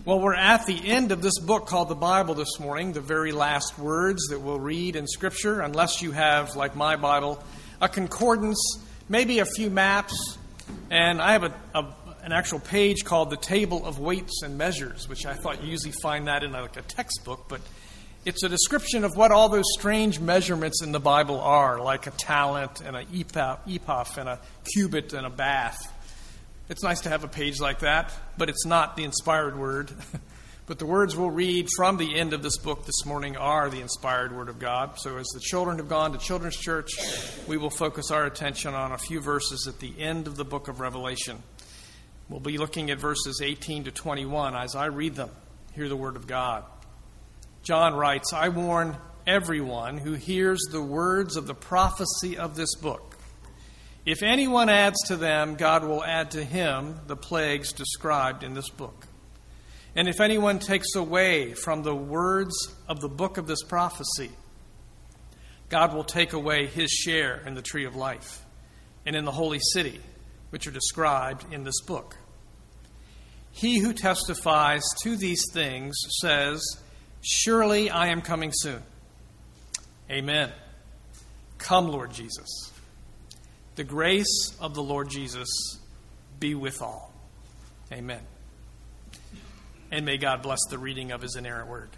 Well, we're at the end of this book called the Bible this morning, the very last words that we'll read in Scripture, unless you have, like my Bible, a concordance, maybe a few maps, and I have an actual page called the Table of Weights and Measures, which I thought you usually find that in like a textbook, but it's a description of what all those strange measurements in the Bible are, like a talent and an ephah and a cubit and a bath. It's nice to have a page like that, but it's not the inspired word. But the words we'll read from the end of this book this morning are the inspired word of God. So as the children have gone to Children's Church, we will focus our attention on a few verses at the end of the book of Revelation. We'll be looking at verses 18 to 21 as I read them. Hear the word of God. John writes, "I warn everyone who hears the words of the prophecy of this book. If anyone adds to them, God will add to him the plagues described in this book. And if anyone takes away from the words of the book of this prophecy, God will take away his share in the tree of life and in the holy city, which are described in this book. He who testifies to these things says, 'Surely I am coming soon.' Amen. Come, Lord Jesus. The grace of the Lord Jesus be with all. Amen. And may God bless the reading of his inerrant word."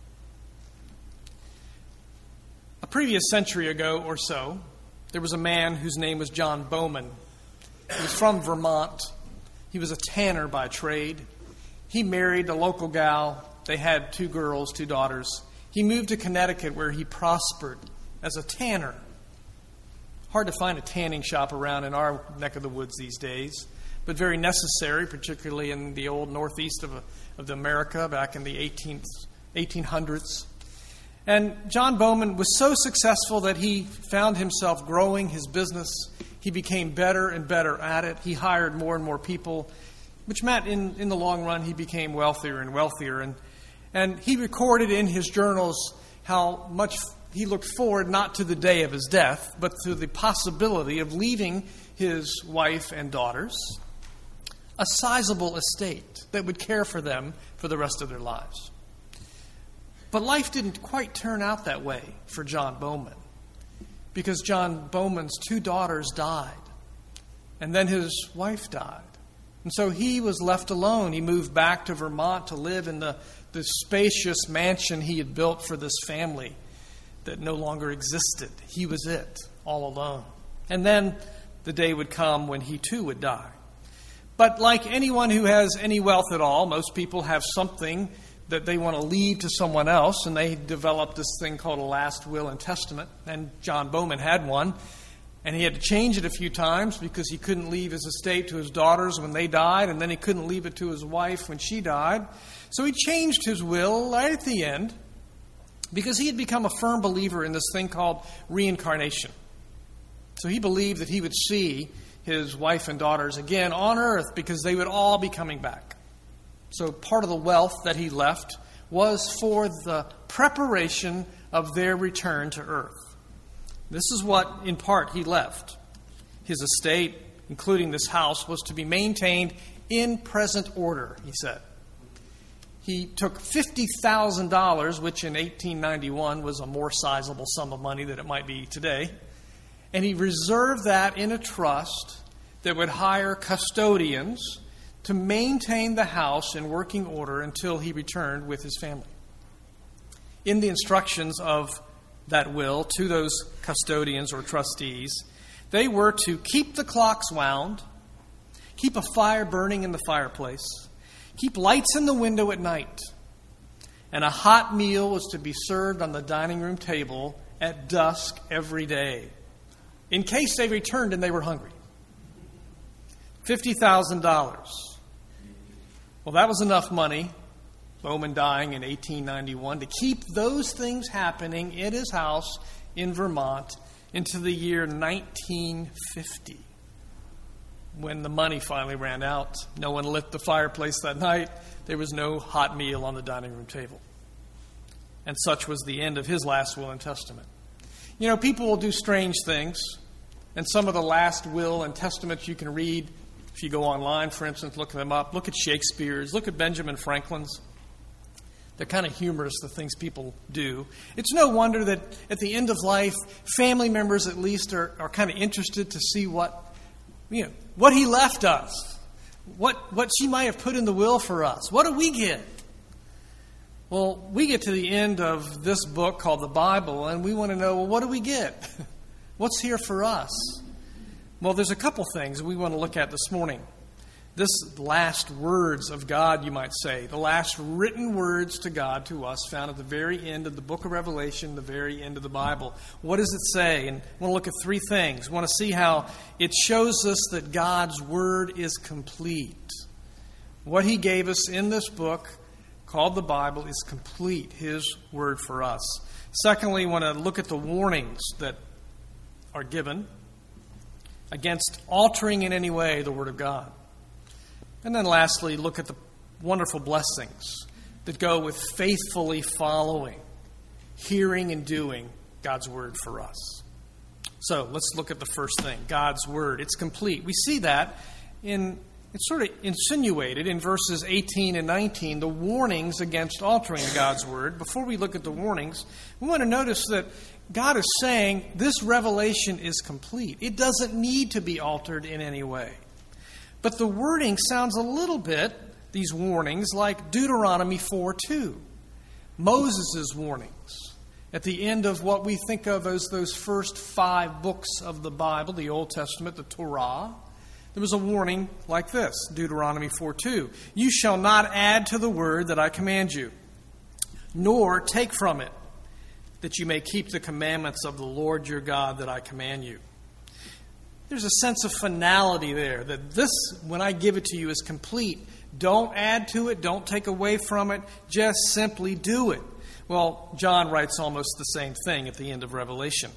A previous century ago or so, there was a man whose name was John Bowman. He was from Vermont. He was a tanner by trade. He married a local gal. They had 2 girls, 2 daughters. He moved to Connecticut where he prospered as a tanner. Hard to find a tanning shop around in our neck of the woods these days, but very necessary, particularly in the old northeast of America back in the 1800s. And John Bowman was so successful that he found himself growing his business. He became better and better at it. He hired more and more people, which meant in the long run he became wealthier and wealthier. And he recorded in his journals how much he looked forward not to the day of his death, but to the possibility of leaving his wife and daughters a sizable estate that would care for them for the rest of their lives. But life didn't quite turn out that way for John Bowman, because John Bowman's 2 daughters died, and then his wife died. And so he was left alone. He moved back to Vermont to live in the spacious mansion he had built for this family that no longer existed. He was it, all alone. And then the day would come when he too would die. But like anyone who has any wealth at all, most people have something that they want to leave to someone else, and they develop this thing called a last will and testament. And John Bowman had one, and he had to change it a few times because he couldn't leave his estate to his daughters when they died, and then he couldn't leave it to his wife when she died. So he changed his will right at the end, because he had become a firm believer in this thing called reincarnation. So he believed that he would see his wife and daughters again on earth because they would all be coming back. So part of the wealth that he left was for the preparation of their return to earth. This is what, in part, he left. His estate, including this house, was to be maintained in present order, he said. He took $50,000, which in 1891 was a more sizable sum of money than it might be today, and he reserved that in a trust that would hire custodians to maintain the house in working order until he returned with his family. In the instructions of that will to those custodians or trustees, they were to keep the clocks wound, keep a fire burning in the fireplace, keep lights in the window at night, and a hot meal was to be served on the dining room table at dusk every day, in case they returned and they were hungry. $50,000. Well, that was enough money, Bowman dying in 1891, to keep those things happening in his house in Vermont into the year 1950. When the money finally ran out, no one lit the fireplace that night. There was no hot meal on the dining room table. And such was the end of his last will and testament. You know, people will do strange things, and some of the last will and testaments you can read If you go online, for instance, look them up, look at Shakespeare's, look at Benjamin Franklin's. They're kind of humorous, the things people do. It's no wonder that at the end of life, family members at least are kind of interested to see what he left us, what she might have put in the will for us. What do we get? Well, we get to the end of this book called the Bible, and we want to know, well, what do we get? What's here for us? Well, there's a couple things we want to look at this morning. This last words of God, you might say, the last written words to God to us found at the very end of the book of Revelation, the very end of the Bible. What does it say? And I want to look at three things. I want to see how it shows us that God's word is complete. What he gave us in this book called the Bible is complete, his word for us. Secondly, I want to look at the warnings that are given against altering in any way the word of God. And then lastly, look at the wonderful blessings that go with faithfully following, hearing and doing God's word for us. So let's look at the first thing, God's word. It's complete. We see that it's sort of insinuated in verses 18 and 19, the warnings against altering God's word. Before we look at the warnings, we want to notice that God is saying this revelation is complete. It doesn't need to be altered in any way. But the wording sounds a little bit, these warnings, like Deuteronomy 4:2, Moses' warnings at the end of what we think of as those first 5 books of the Bible, the Old Testament, the Torah. There was a warning like this, Deuteronomy 4:2, you shall not add to the word that I command you, nor take from it, that you may keep the commandments of the Lord your God that I command you. There's a sense of finality there, that this, when I give it to you, is complete. Don't add to it, don't take away from it, just simply do it. Well, John writes almost the same thing at the end of Revelation.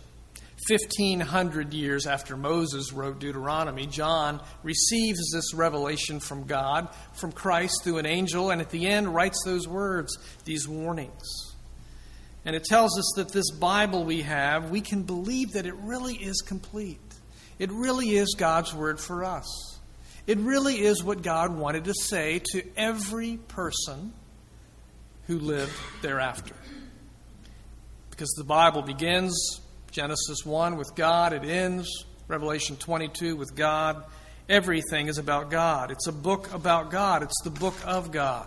1,500 years after Moses wrote Deuteronomy, John receives this revelation from God, from Christ through an angel, and at the end writes those words, these warnings. And it tells us that this Bible we have, we can believe that it really is complete. It really is God's word for us. It really is what God wanted to say to every person who lived thereafter. Because the Bible begins, Genesis 1, with God. It ends, Revelation 22, with God. Everything is about God. It's a book about God. It's the book of God.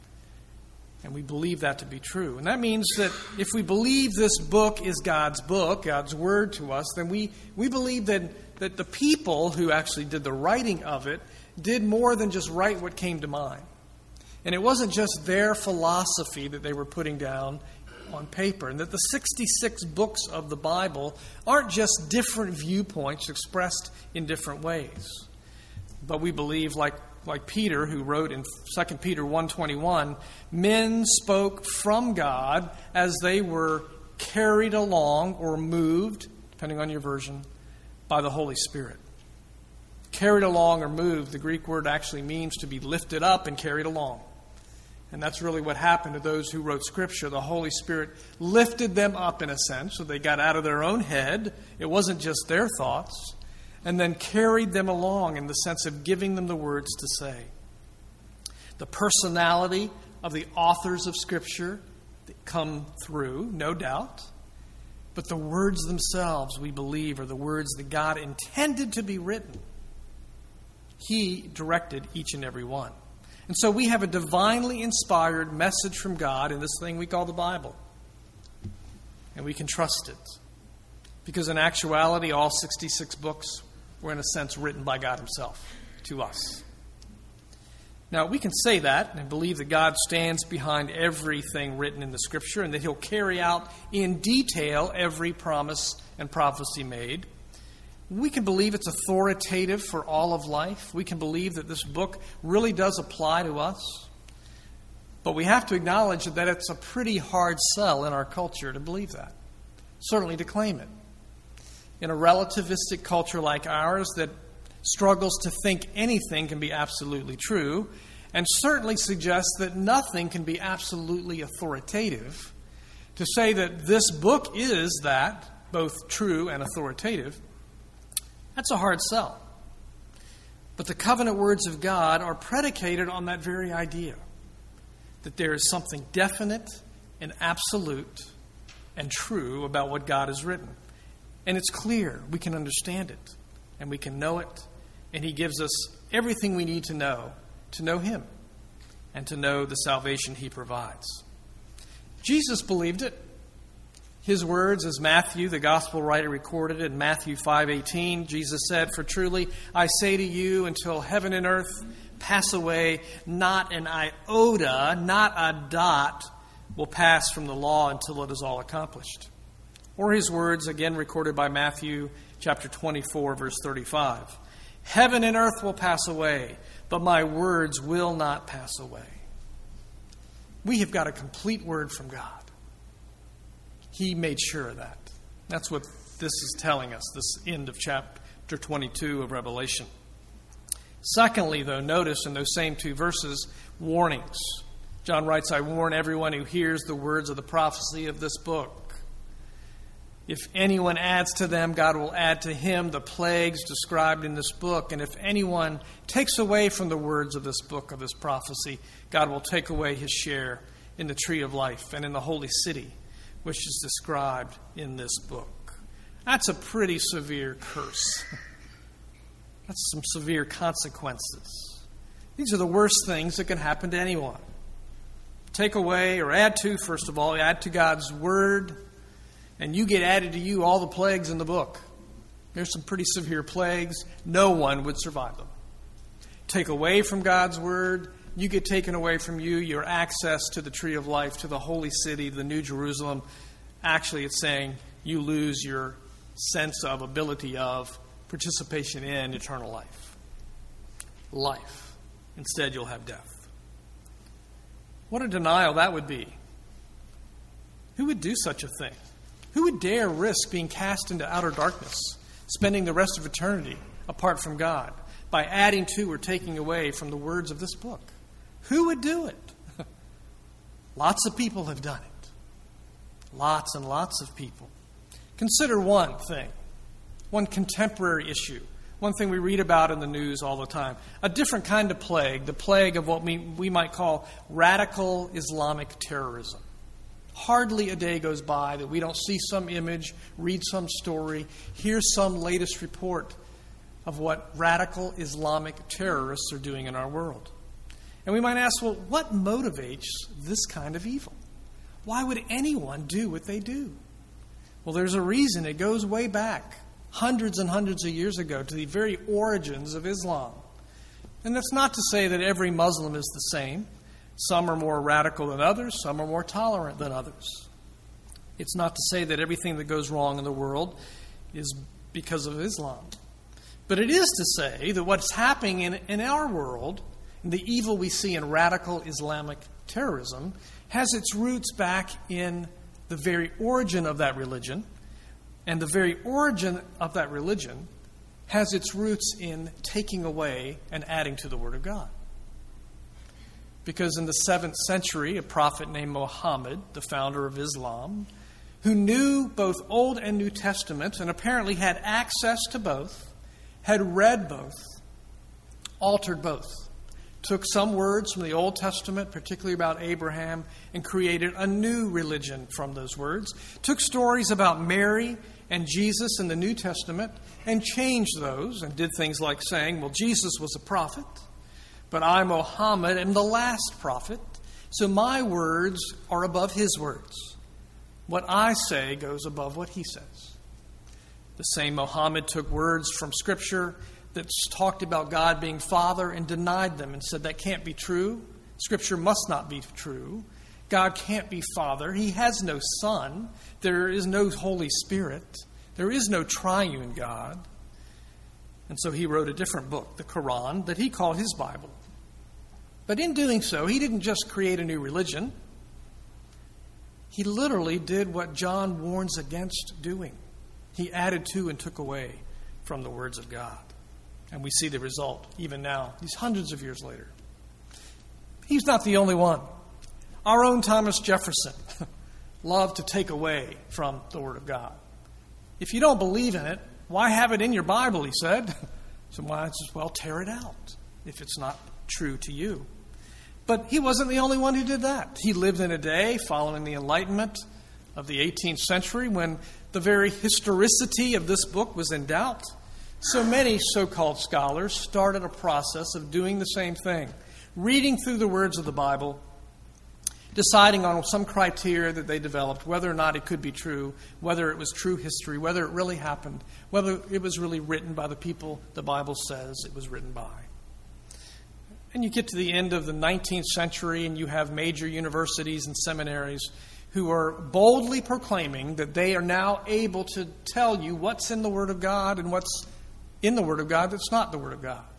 And we believe that to be true. And that means that if we believe this book is God's book, God's word to us, then we believe that the people who actually did the writing of it did more than just write what came to mind. And it wasn't just their philosophy that they were putting down on paper. And that the 66 books of the Bible aren't just different viewpoints expressed in different ways. But we believe, like Peter, who wrote in 2 Peter 1:21, men spoke from God as they were carried along or moved, depending on your version, by the Holy Spirit. Carried along or moved, the Greek word actually means to be lifted up and carried along. And that's really what happened to those who wrote Scripture. The Holy Spirit lifted them up in a sense, so they got out of their own head. It wasn't just their thoughts. And then carried them along in the sense of giving them the words to say. The personality of the authors of Scripture that come through, no doubt. But the words themselves, we believe, are the words that God intended to be written. He directed each and every one. And so we have a divinely inspired message from God in this thing we call the Bible. And we can trust it. Because in actuality, all 66 books were in a sense written by God himself to us. Now, we can say that and believe that God stands behind everything written in the Scripture and that he'll carry out in detail every promise and prophecy made. We can believe it's authoritative for all of life. We can believe that this book really does apply to us. But we have to acknowledge that it's a pretty hard sell in our culture to believe that. Certainly to claim it. In a relativistic culture like ours that struggles to think anything can be absolutely true, and certainly suggests that nothing can be absolutely authoritative, to say that this book is that, both true and authoritative, that's a hard sell. But the covenant words of God are predicated on that very idea, that there is something definite and absolute and true about what God has written. And it's clear. We can understand it, and we can know it, and He gives us everything we need to know Him and to know the salvation He provides. Jesus believed it. His words, as Matthew, the gospel writer, recorded in Matthew 5:18, Jesus said, "For truly I say to you, until heaven and earth pass away, not an iota, not a dot will pass from the law until it is all accomplished." Or his words, again recorded by Matthew chapter 24, verse 35. "Heaven and earth will pass away, but my words will not pass away." We have got a complete word from God. He made sure of that. That's what this is telling us, this end of chapter 22 of Revelation. Secondly, though, notice in those same two verses, warnings. John writes, "I warn everyone who hears the words of the prophecy of this book. If anyone adds to them, God will add to him the plagues described in this book. And if anyone takes away from the words of this book of this prophecy, God will take away his share in the tree of life and in the holy city, which is described in this book." That's a pretty severe curse. That's some severe consequences. These are the worst things that can happen to anyone. Take away or add to, first of all, add to God's word, and you get added to you all the plagues in the book. There's some pretty severe plagues. No one would survive them. Take away from God's word, you get taken away from you your access to the tree of life, to the holy city, the New Jerusalem. Actually, it's saying you lose your sense of, ability of, participation in eternal life. Life. Instead, you'll have death. What a denial that would be. Who would do such a thing? Who would dare risk being cast into outer darkness, spending the rest of eternity apart from God, by adding to or taking away from the words of this book? Who would do it? Lots of people have done it. Lots and lots of people. Consider one thing, one contemporary issue, one thing we read about in the news all the time. A different kind of plague, the plague of what we might call radical Islamic terrorism. Hardly a day goes by that we don't see some image, read some story, hear some latest report of what radical Islamic terrorists are doing in our world. And we might ask, well, what motivates this kind of evil? Why would anyone do what they do? Well, there's a reason. It goes way back, hundreds and hundreds of years ago, to the very origins of Islam. And that's not to say that every Muslim is the same. Some are more radical than others. Some are more tolerant than others. It's not to say that everything that goes wrong in the world is because of Islam. But it is to say that what's happening in our world, and the evil we see in radical Islamic terrorism, has its roots back in the very origin of that religion. And the very origin of that religion has its roots in taking away and adding to the Word of God. Because in the 7th century, a prophet named Muhammad, the founder of Islam, who knew both Old and New Testaments and apparently had access to both, had read both, altered both, took some words from the Old Testament, particularly about Abraham, and created a new religion from those words, took stories about Mary and Jesus in the New Testament and changed those and did things like saying, well, Jesus was a prophet, but I, Muhammad, am the last prophet, so my words are above his words. What I say goes above what he says. The same Muhammad took words from Scripture that talked about God being Father and denied them and said that can't be true. Scripture must not be true. God can't be Father. He has no Son. There is no Holy Spirit. There is no triune God. And so he wrote a different book, the Quran, that he called his Bible. But in doing so, he didn't just create a new religion. He literally did what John warns against doing. He added to and took away from the words of God. And we see the result even now, these hundreds of years later. He's not the only one. Our own Thomas Jefferson loved to take away from the Word of God. If you don't believe in it, why have it in your Bible, he said. So might as well tear it out if it's not true to you. But he wasn't the only one who did that. He lived in a day following the Enlightenment of the 18th century when the very historicity of this book was in doubt. So many so-called scholars started a process of doing the same thing, reading through the words of the Bible, deciding on some criteria that they developed, whether or not it could be true, whether it was true history, whether it really happened, whether it was really written by the people the Bible says it was written by. And you get to the end of the 19th century and you have major universities and seminaries who are boldly proclaiming that they are now able to tell you what's in the Word of God and what's in the Word of God that's not the Word of God.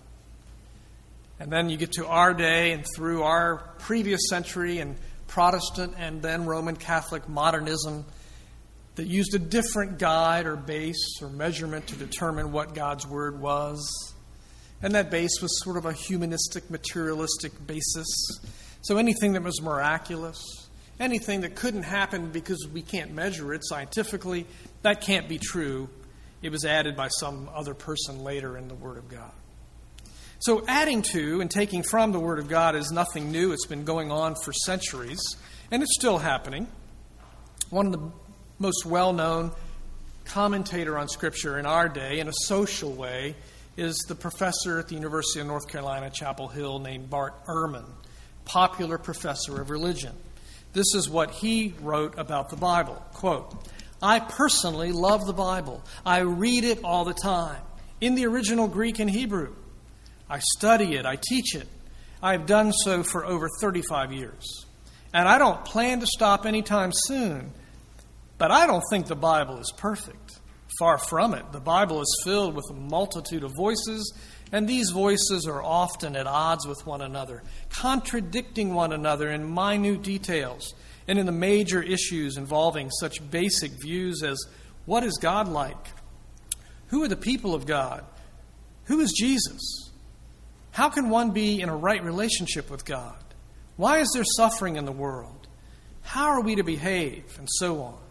And then you get to our day and through our previous century and Protestant and then Roman Catholic modernism that used a different guide or base or measurement to determine what God's Word was. And that base was sort of a humanistic, materialistic basis. So anything that was miraculous, anything that couldn't happen because we can't measure it scientifically, that can't be true. It was added by some other person later in the Word of God. So adding to and taking from the Word of God is nothing new. It's been going on for centuries, and it's still happening. One of the most well-known commentator on Scripture in our day, in a social way, is the professor at the University of North Carolina, Chapel Hill, named Bart Ehrman, popular professor of religion. This is what he wrote about the Bible. Quote, "I personally love the Bible. I read it all the time, in the original Greek and Hebrew. I study it. I teach it. I've done so for over 35 years. And I don't plan to stop anytime soon. But I don't think the Bible is perfect. Far from it. The Bible is filled with a multitude of voices, and these voices are often at odds with one another, contradicting one another in minute details and in the major issues involving such basic views as what is God like? Who are the people of God? Who is Jesus? How can one be in a right relationship with God? Why is there suffering in the world? How are we to behave? And so on.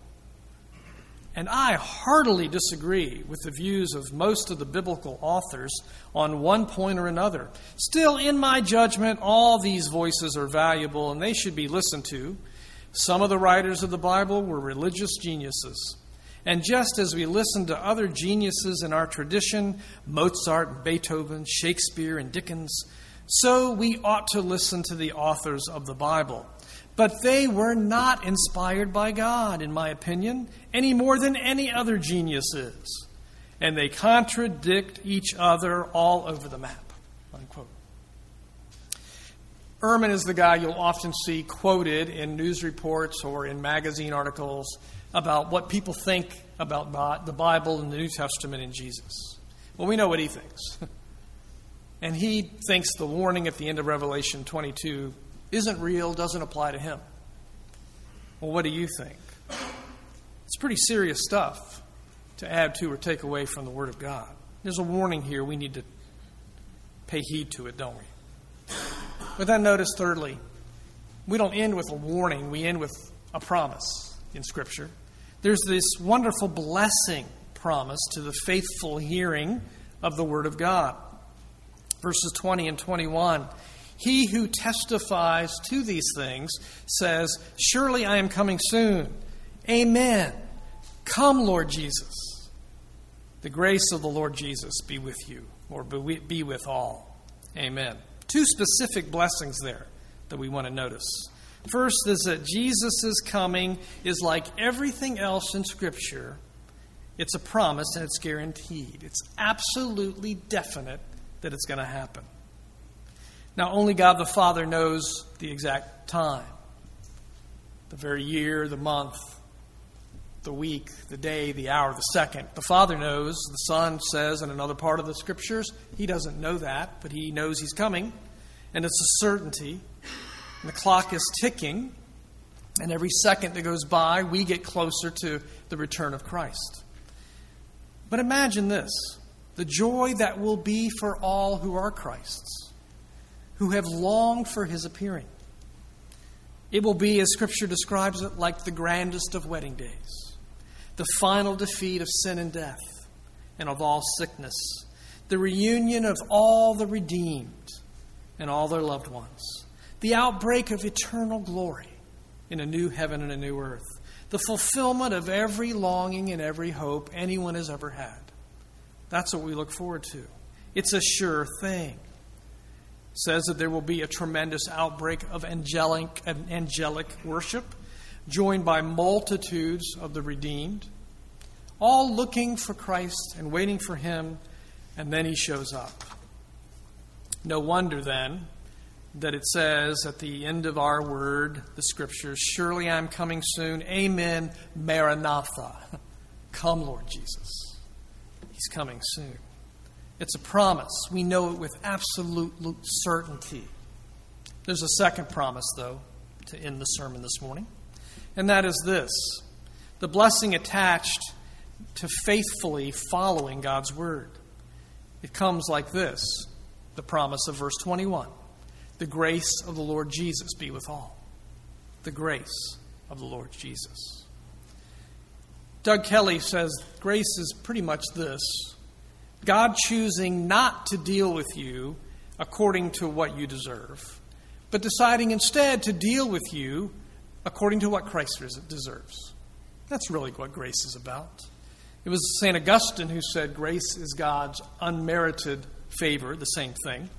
And I heartily disagree with the views of most of the biblical authors on one point or another. Still, in my judgment, all these voices are valuable and they should be listened to. Some of the writers of the Bible were religious geniuses. And just as we listen to other geniuses in our tradition, Mozart, Beethoven, Shakespeare, and Dickens, so we ought to listen to the authors of the Bible. But they were not inspired by God, in my opinion, any more than any other genius is. And they contradict each other all over the map." Unquote. Ehrman is the guy you'll often see quoted in news reports or in magazine articles about what people think about the Bible and the New Testament and Jesus. Well, we know what he thinks. And he thinks the warning at the end of Revelation 22 isn't real, doesn't apply to him. Well, what do you think? It's pretty serious stuff to add to or take away from the Word of God. There's a warning here. We need to pay heed to it, don't we? But then notice, thirdly, we don't end with a warning. We end with a promise in Scripture. There's this wonderful blessing promise to the faithful hearing of the Word of God. Verses 20 and 21. "He who testifies to these things says, 'Surely I am coming soon.' Amen. Come, Lord Jesus. The grace of the Lord Jesus be with you," or be with all. Amen. Two specific blessings there that we want to notice. First is that Jesus' coming is like everything else in Scripture. It's a promise and it's guaranteed. It's absolutely definite that it's going to happen. Now, only God the Father knows the exact time, the very year, the month, the week, the day, the hour, the second. The Father knows. The Son says in another part of the Scriptures, he doesn't know that, but he knows he's coming. And it's a certainty. And the clock is ticking. And every second that goes by, we get closer to the return of Christ. But imagine this, the joy that will be for all who are Christ's, who have longed for his appearing. It will be, as Scripture describes it, like the grandest of wedding days, the final defeat of sin and death and of all sickness, the reunion of all the redeemed and all their loved ones, the outbreak of eternal glory in a new heaven and a new earth, the fulfillment of every longing and every hope anyone has ever had. That's what we look forward to. It's a sure thing. It says that there will be a tremendous outbreak of angelic worship, joined by multitudes of the redeemed, all looking for Christ and waiting for Him, and then He shows up. No wonder, then, that it says at the end of our word, the Scriptures, surely I'm coming soon. Amen. Maranatha. Come, Lord Jesus. He's coming soon. It's a promise. We know it with absolute certainty. There's a second promise, though, to end the sermon this morning, and that is this: the blessing attached to faithfully following God's word. It comes like this, the promise of verse 21. The grace of the Lord Jesus be with all. The grace of the Lord Jesus. Doug Kelly says grace is pretty much this: God choosing not to deal with you according to what you deserve, but deciding instead to deal with you according to what Christ deserves. That's really what grace is about. It was St. Augustine who said grace is God's unmerited favor, the same thing.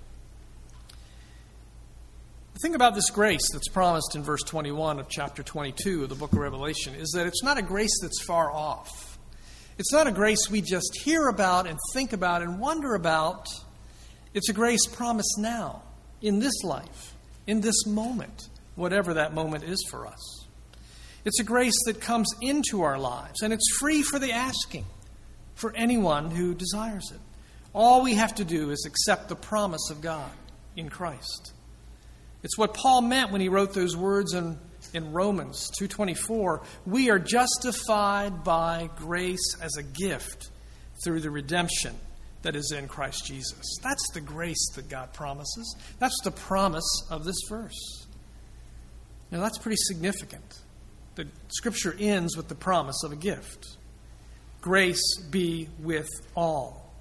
The thing about this grace that's promised in verse 21 of chapter 22 of the book of Revelation is that it's not a grace that's far off. It's not a grace we just hear about and think about and wonder about. It's a grace promised now, in this life, in this moment, whatever that moment is for us. It's a grace that comes into our lives, and it's free for the asking for anyone who desires it. All we have to do is accept the promise of God in Christ. It's what Paul meant when he wrote those words in Romans 2:24. We are justified by grace as a gift through the redemption that is in Christ Jesus. That's the grace that God promises. That's the promise of this verse. Now, that's pretty significant. The Scripture ends with the promise of a gift. Grace be with all.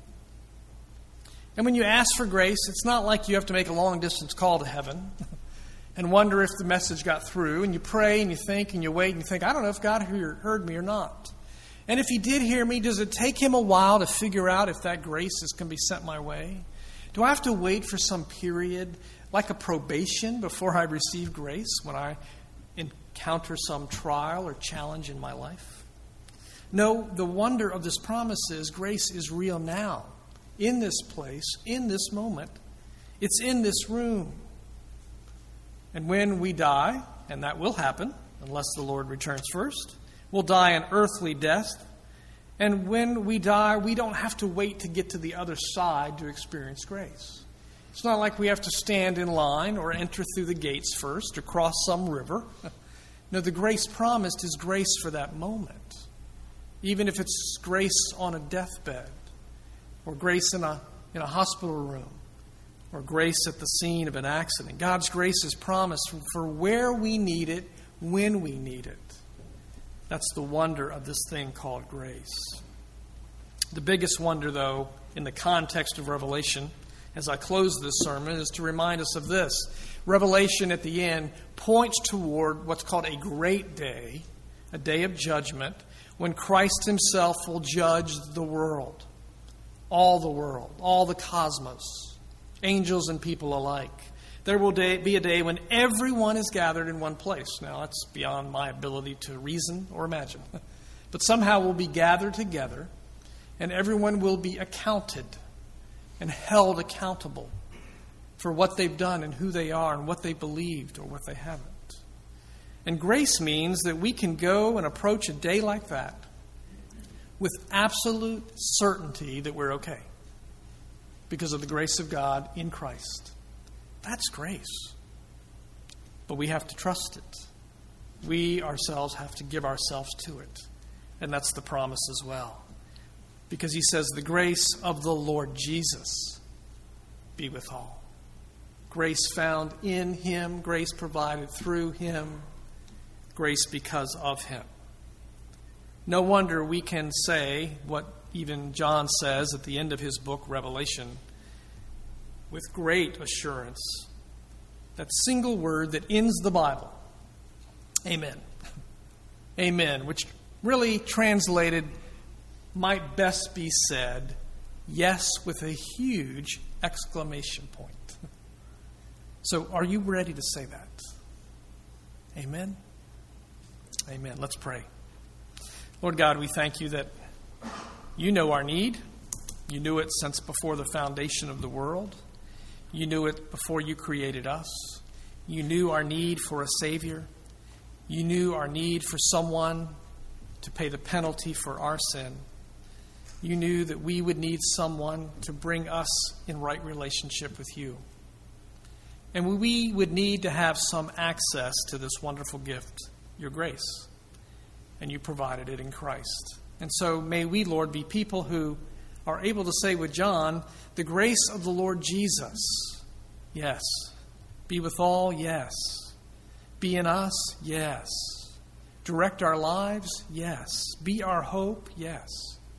And when you ask for grace, it's not like you have to make a long-distance call to heaven and wonder if the message got through. And you pray and you think and you wait and you think, I don't know if God heard me or not. And if He did hear me, does it take Him a while to figure out if that grace can be sent my way? Do I have to wait for some period, like a probation, before I receive grace when I encounter some trial or challenge in my life? No, the wonder of this promise is grace is real now, in this place, in this moment. It's in this room. And when we die, and that will happen, unless the Lord returns first, we'll die an earthly death. And when we die, we don't have to wait to get to the other side to experience grace. It's not like we have to stand in line or enter through the gates first or cross some river. No, the grace promised is grace for that moment. Even if it's grace on a deathbed, or grace in a hospital room, or grace at the scene of an accident. God's grace is promised for where we need it, when we need it. That's the wonder of this thing called grace. The biggest wonder, though, in the context of Revelation, as I close this sermon, is to remind us of this. Revelation at the end points toward what's called a great day, a day of judgment, when Christ Himself will judge the world, all the cosmos, angels and people alike. There will be a day when everyone is gathered in one place. Now, that's beyond my ability to reason or imagine. But somehow we'll be gathered together, and everyone will be accounted and held accountable for what they've done and who they are and what they believed or what they haven't. And grace means that we can go and approach a day like that with absolute certainty that we're okay because of the grace of God in Christ. That's grace. But we have to trust it. We ourselves have to give ourselves to it. And that's the promise as well. Because He says, the grace of the Lord Jesus be with all. Grace found in Him, grace provided through Him, grace because of Him. No wonder we can say what even John says at the end of his book, Revelation, with great assurance, that single word that ends the Bible, amen. Amen, which really translated might best be said, yes, with a huge exclamation point. So are you ready to say that? Amen? Amen. Let's pray. Lord God, we thank you that you know our need. You knew it since before the foundation of the world. You knew it before you created us. You knew our need for a Savior. You knew our need for someone to pay the penalty for our sin. You knew that we would need someone to bring us in right relationship with you. And we would need to have some access to this wonderful gift, your grace. And you provided it in Christ. And so may we, Lord, be people who are able to say with John, the grace of the Lord Jesus, yes. Be with all, yes. Be in us, yes. Direct our lives, yes. Be our hope, yes.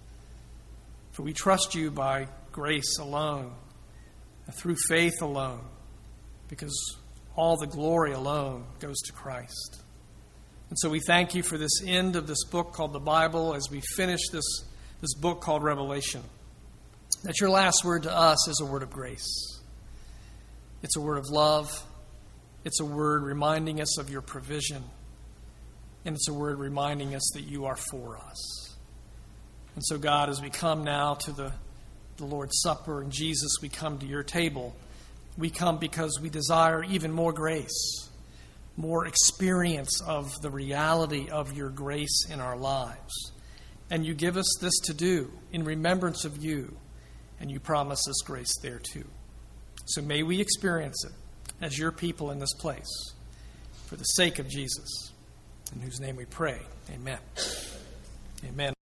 For we trust you by grace alone, and through faith alone, because all the glory alone goes to Christ. And so we thank you for this end of this book called the Bible as we finish this book called Revelation. That your last word to us is a word of grace. It's a word of love. It's a word reminding us of your provision. And it's a word reminding us that you are for us. And so, God, as we come now to the Lord's Supper, and Jesus, we come to your table. We come because we desire even more grace, more experience of the reality of your grace in our lives. And you give us this to do in remembrance of you, and you promise us grace there too. So may we experience it as your people in this place, for the sake of Jesus, in whose name we pray. Amen. Amen.